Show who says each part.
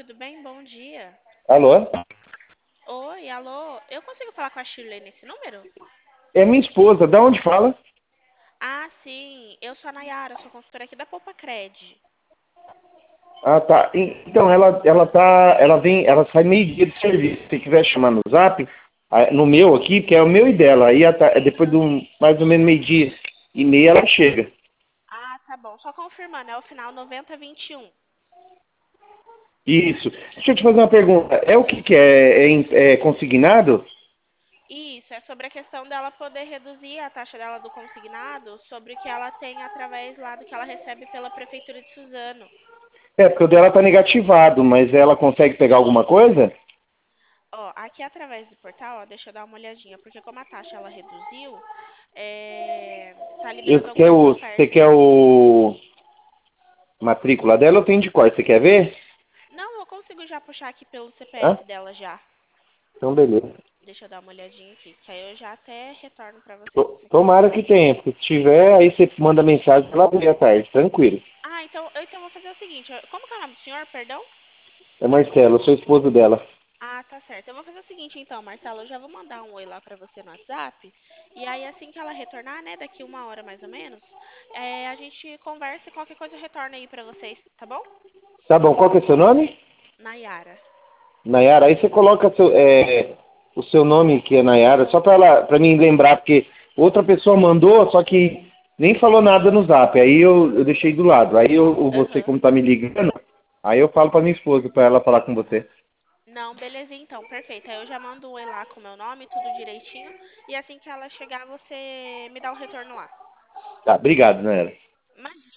Speaker 1: tudo bem? Bom dia.
Speaker 2: Alô?
Speaker 1: Oi, alô. Eu consigo falar com a Shirley nesse número?
Speaker 2: É minha esposa, da onde fala?
Speaker 1: Ah, sim. Eu sou a Nayara, sou consultora aqui da Poupa Cred.
Speaker 2: Ah, tá. Então, ela sai meio-dia de serviço. Se quiser chamar no zap, no meu aqui, que é o meu e dela. Aí depois mais ou menos meio-dia e meia ela chega.
Speaker 1: Ah, tá bom. Só confirmando, é o final 9021.
Speaker 2: Isso. Deixa eu te fazer uma pergunta. É o que é? É consignado?
Speaker 1: Isso, é sobre a questão dela poder reduzir a taxa dela do consignado sobre o que ela tem através lá do que ela recebe pela Prefeitura de Suzano.
Speaker 2: É, porque o dela tá negativado, mas ela consegue pegar alguma coisa?
Speaker 1: Ó, aqui através do portal, ó, deixa eu dar uma olhadinha, porque como a taxa ela reduziu, tá liberando algumas
Speaker 2: Você
Speaker 1: ofertas
Speaker 2: quer
Speaker 1: aqui.
Speaker 2: o matrícula dela? Eu tenho de cor. Você quer ver?
Speaker 1: Não, eu consigo já puxar aqui pelo
Speaker 2: Hã?
Speaker 1: CPF dela já.
Speaker 2: Então, beleza.
Speaker 1: Deixa eu dar uma olhadinha aqui, que aí eu já até retorno pra você com isso aqui.
Speaker 2: Tomara que tenha, porque se tiver, aí você manda mensagem pra ela abrir à tarde, tranquilo.
Speaker 1: Ah, então eu vou fazer o seguinte, como que é o nome do senhor, perdão?
Speaker 2: É Marcelo, eu sou esposo dela.
Speaker 1: Ah, tá certo. Eu vou fazer o seguinte então, Marcelo, eu já vou mandar um oi lá pra você no WhatsApp, e aí assim que ela retornar, né, daqui uma hora mais ou menos, a gente conversa e qualquer coisa eu retorno aí pra vocês, tá bom?
Speaker 2: Tá bom, qual que é o seu nome?
Speaker 1: Nayara.
Speaker 2: Nayara, aí você coloca o seu nome que é Nayara, só pra mim lembrar, porque outra pessoa mandou, só que nem falou nada no zap, aí eu deixei do lado. Aí você,
Speaker 1: Aham.
Speaker 2: como tá me ligando, aí eu falo pra minha esposa, pra ela falar com você.
Speaker 1: Não, beleza então, perfeito. Aí eu já mando um oi lá com o meu nome, tudo direitinho, e assim que ela chegar, você me dá o retorno lá.
Speaker 2: Tá, obrigado, Nayara.
Speaker 1: Imagina.